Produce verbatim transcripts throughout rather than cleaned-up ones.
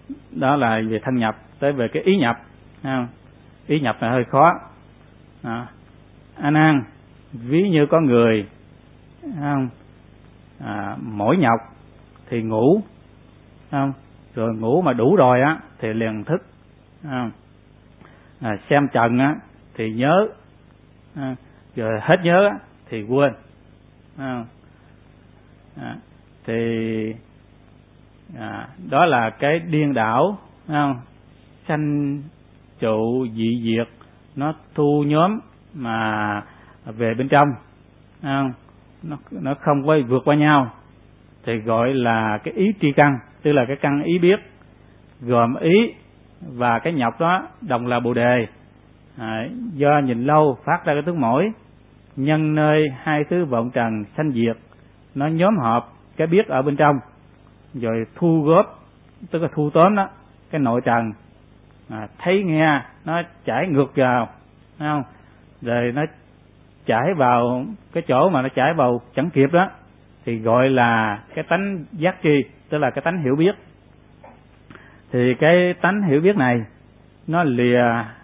Đó là về thân nhập. Tới về cái ý nhập, không? Ý nhập là hơi khó. À, A Nan, ví như có người, không? À, mỗi nhọc thì ngủ, không? Rồi ngủ mà đủ rồi á thì liền thức, không? À, xem trần á thì nhớ, à, rồi hết nhớ á thì quên, không? À, thì à, đó là cái điên đảo, không? Sanh trụ dị diệt, nó thu nhóm mà về bên trong, không? Nó, nó không có vượt qua nhau thì gọi là cái ý tri căn, tức là cái căn ý biết gồm ý và cái nhọc đó đồng là bồ đề. À, do nhìn lâu phát ra cái tướng mỗi, nhân nơi hai thứ vọng trần sanh diệt, nó nhóm hợp cái biết ở bên trong rồi thu góp, tức là thu tóm đó cái nội trần, à, thấy nghe nó chảy ngược vào, thấy không? Rồi nó chảy vào cái chỗ mà nó chảy vào chẳng kịp đó thì gọi là cái tánh giác tri, tức là cái tánh hiểu biết. Thì cái tánh hiểu biết này nó lìa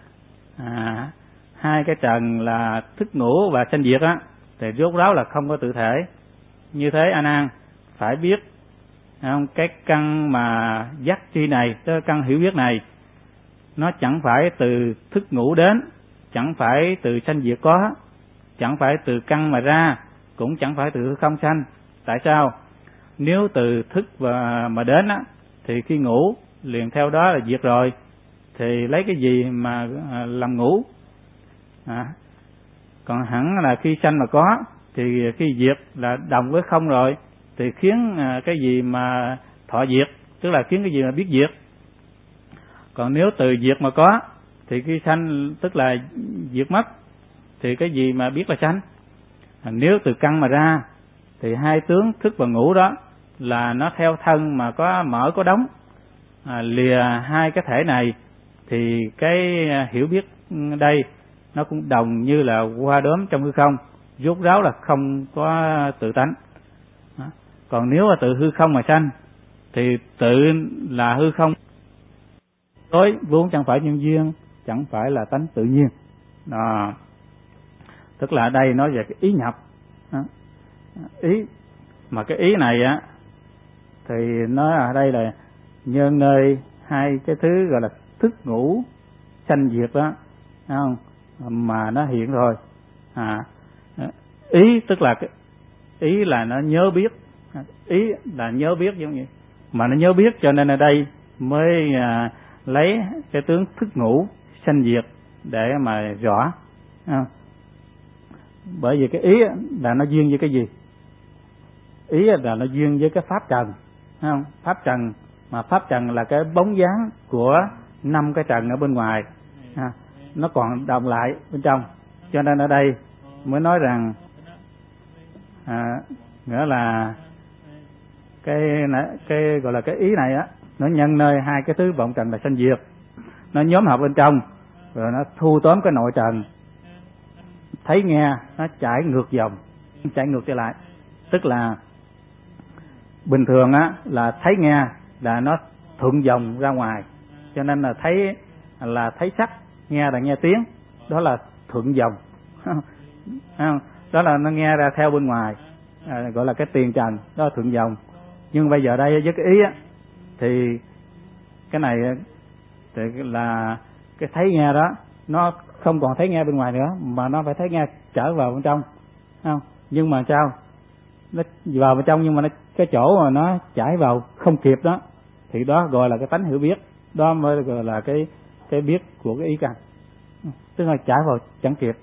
à, hai cái trần là thức ngủ và sanh diệt á, thì rốt ráo là không có tự thể. Như thế A Nan phải biết, không? Cái căn mà giác tri này, cái căn hiểu biết này, nó chẳng phải từ thức ngủ đến, chẳng phải từ sanh diệt có, chẳng phải từ căn mà ra, cũng chẳng phải từ không sanh. Tại sao? Nếu từ thức và mà đến á, thì khi ngủ liền theo đó là diệt rồi, thì lấy cái gì mà làm ngủ? À, còn hẳn là khi sanh mà có, thì khi diệt là đồng với không rồi, thì khiến cái gì mà thọ diệt, tức là khiến cái gì mà biết diệt. Còn nếu từ diệt mà có, thì khi sanh tức là diệt mất, thì cái gì mà biết là sanh. À, nếu từ căn mà ra, thì hai tướng thức và ngủ đó là nó theo thân mà có mở có đóng, à, lìa hai cái thể này, thì cái hiểu biết đây nó cũng đồng như là hoa đốm trong hư không, rốt ráo là không có tự tánh. Đó. Còn nếu mà từ hư không mà sanh, thì tự là hư không đối vốn chẳng phải nhân duyên, chẳng phải là tánh tự nhiên. Đó. Tức là ở đây nói về cái ý nhập. Đó. Ý mà cái ý này á thì nói ở đây là nhân nơi hai cái thứ gọi là thức ngủ sanh diệt đó, thấy không? Mà nó hiện rồi. À, ý tức là cái ý là nó nhớ biết, ý là nhớ biết giống như mà nó nhớ biết, cho nên ở đây mới à, lấy cái tướng thức ngủ sanh diệt để mà rõ. À, bởi vì cái ý là nó duyên với cái gì? Ý là nó duyên với cái pháp trần, thấy không? Pháp trần, mà pháp trần là cái bóng dáng của năm cái trần ở bên ngoài, à, nó còn đồng lại bên trong. Cho nên ở đây mới nói rằng à, nghĩa là cái cái gọi là cái ý này á, nó nhân nơi hai cái thứ vọng trần là sanh diệt, nó nhóm hợp bên trong, rồi nó thu tóm cái nội trần, thấy nghe nó chảy ngược dòng, chảy ngược trở lại. Tức là bình thường á là thấy nghe là nó thuận dòng ra ngoài, cho nên là thấy là thấy sắc, nghe là nghe tiếng, đó là thuận dòng. Đó là nó nghe ra theo bên ngoài, à, gọi là cái tiền trần, đó là thuận dòng. Nhưng bây giờ đây với cái ý á, thì cái này thì là cái thấy nghe đó nó không còn thấy nghe bên ngoài nữa, mà nó phải thấy nghe trở vào bên trong, không? Nhưng mà sao? Nó vào bên trong nhưng mà nó, cái chỗ mà nó chảy vào không kịp đó, thì đó gọi là cái tánh hiểu biết, đó mới gọi là cái cái biết của cái ý căn, tức là chảy vào chẳng kịp.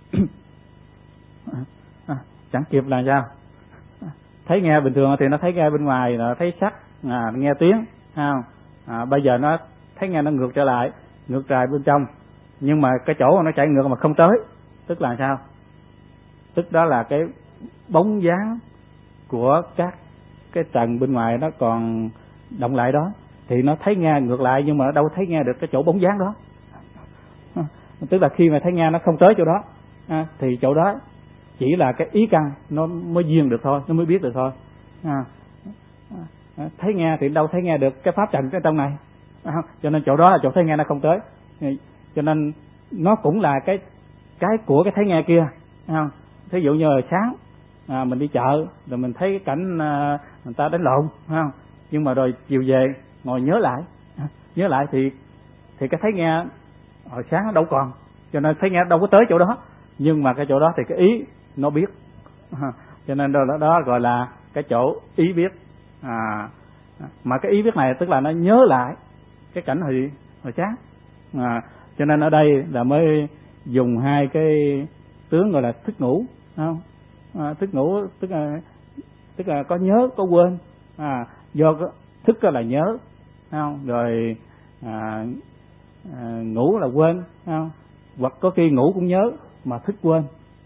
À, chẳng kịp là sao? Thấy nghe bình thường thì nó thấy nghe bên ngoài là thấy sắc, à, nghe tiếng, không? À, bây giờ nó thấy nghe nó ngược trở lại, ngược lại bên trong, nhưng mà cái chỗ mà nó chạy ngược mà không tới, tức là sao? Tức đó là cái bóng dáng của các cái trần bên ngoài nó còn động lại đó, thì nó thấy nghe ngược lại, nhưng mà nó đâu thấy nghe được cái chỗ bóng dáng đó. À, tức là khi mà thấy nghe nó không tới chỗ đó, à, thì chỗ đó chỉ là cái ý căn nó mới duyên được thôi, nó mới biết được thôi. À, à, thấy nghe thì đâu thấy nghe được cái pháp trần ở trong này, Cho nên chỗ đó là chỗ thấy nghe nó không tới. Cho nên nó cũng là cái cái của cái thấy nghe kia, không? Thí dụ như là sáng à, mình đi chợ rồi mình thấy cái cảnh à, người ta đánh lộn, không? Nhưng mà rồi chiều về ngồi nhớ lại, nhớ lại thì thì cái thấy nghe hồi sáng nó đâu còn, cho nên thấy nghe đâu có tới chỗ đó, nhưng mà cái chỗ đó thì cái ý nó biết, cho nên đó, đó gọi là cái chỗ ý biết. À, mà cái ý biết này tức là nó nhớ lại cái cảnh hồi hồi sáng, à, cho nên ở đây là mới dùng hai cái tướng gọi là thức ngủ, không? À, thức ngủ tức là tức là có nhớ có quên, à, do thức là nhớ, không? Rồi à, à, ngủ là quên, không? Hoặc có khi ngủ cũng nhớ mà thức quên.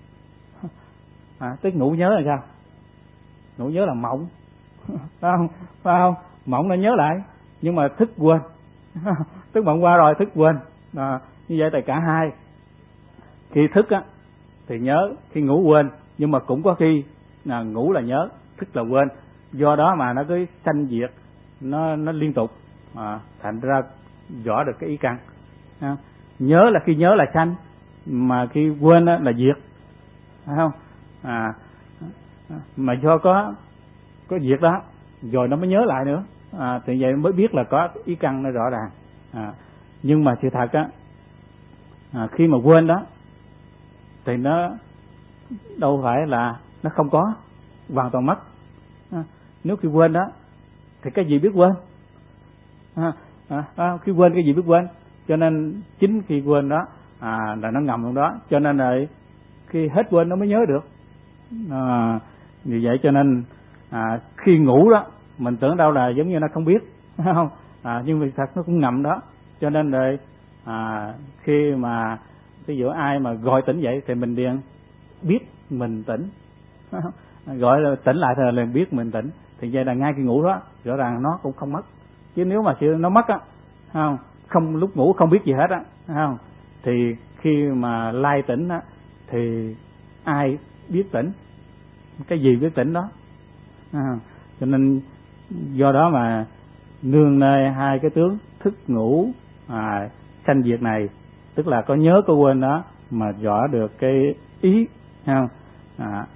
À, tức ngủ nhớ là sao? Ngủ nhớ là mộng, phải không? Phải không? Mộng là nhớ lại nhưng mà thức quên. Tức mộng qua rồi thức quên. À, như vậy tại cả hai. Khi thức á thì nhớ, khi ngủ quên, nhưng mà cũng có khi là ngủ là nhớ, thức là quên. Do đó mà nó cứ sanh diệt, nó nó liên tục, à, thành ra rõ được cái ý căn. À, nhớ là khi nhớ là sanh, mà khi quên á là diệt, phải không? À, mà do có có diệt đó rồi nó mới nhớ lại nữa, à, thì vậy mới biết là có ý căn nó rõ ràng. À, nhưng mà sự thật á, à, khi mà quên đó thì nó đâu phải là nó không có, hoàn toàn mất. À, nếu khi quên đó thì cái gì biết quên, à, à, à, khi quên cái gì biết quên, cho nên chính khi quên đó à, là nó ngầm trong đó, cho nên là khi hết quên nó mới nhớ được. À, vì vậy cho nên à, khi ngủ đó mình tưởng đâu là giống như nó không biết, không? À, nhưng vì thật nó cũng ngầm đó, cho nên rồi à, khi mà ví dụ ai mà gọi tỉnh dậy thì mình liền biết mình tỉnh, gọi là tỉnh lại thì liền biết mình tỉnh, thì vậy là ngay khi ngủ đó rõ ràng nó cũng không mất. Chứ nếu mà sự nó mất á, không không lúc ngủ không biết gì hết á, không, thì khi mà lai tỉnh á thì ai biết tỉnh, cái gì biết tỉnh đó. À, cho nên do đó mà nương nơi hai cái tướng thức ngủ à, sanh diệt này, tức là có nhớ có quên đó mà rõ được cái ý, không? À,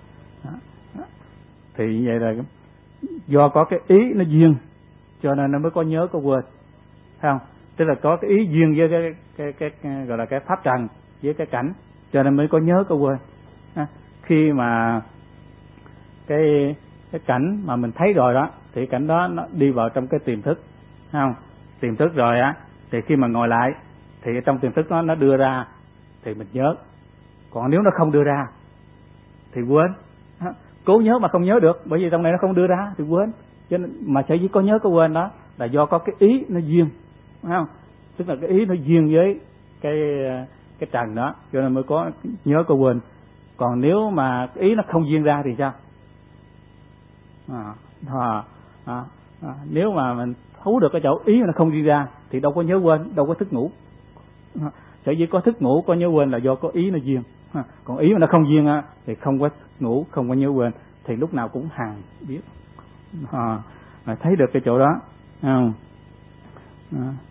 thì vậy là do có cái ý nó duyên cho nên nó mới có nhớ có quên, không? Tức là có cái ý duyên với cái cái, cái, cái gọi là cái pháp trần với cái cảnh, cho nên mới có nhớ có quên. À, khi mà cái cái cảnh mà mình thấy rồi đó thì cảnh đó nó đi vào trong cái tiềm thức, không? Tiềm thức rồi á thì khi mà ngồi lại thì trong tiềm thức nó nó đưa ra thì mình nhớ, còn nếu nó không đưa ra thì quên. Cố nhớ mà không nhớ được, bởi vì trong này nó không đưa ra thì quên. Cho nên mà sở dĩ có nhớ có quên đó là do có cái ý nó duyên, không? Tức là cái ý nó duyên với cái cái trần đó, cho nên mới có nhớ có quên. Còn nếu mà cái ý nó không duyên ra thì sao? À, à, à, à, nếu mà mình thấu được cái chỗ ý nó không duyên ra thì đâu có nhớ quên, đâu có thức ngủ. À, sở dĩ có thức ngủ có nhớ quên là do có ý nó duyên. À, còn ý mà nó không duyên á thì không có ngủ, không có nhớ quên, thì lúc nào cũng hằng biết. À, thấy được cái chỗ đó, không? À,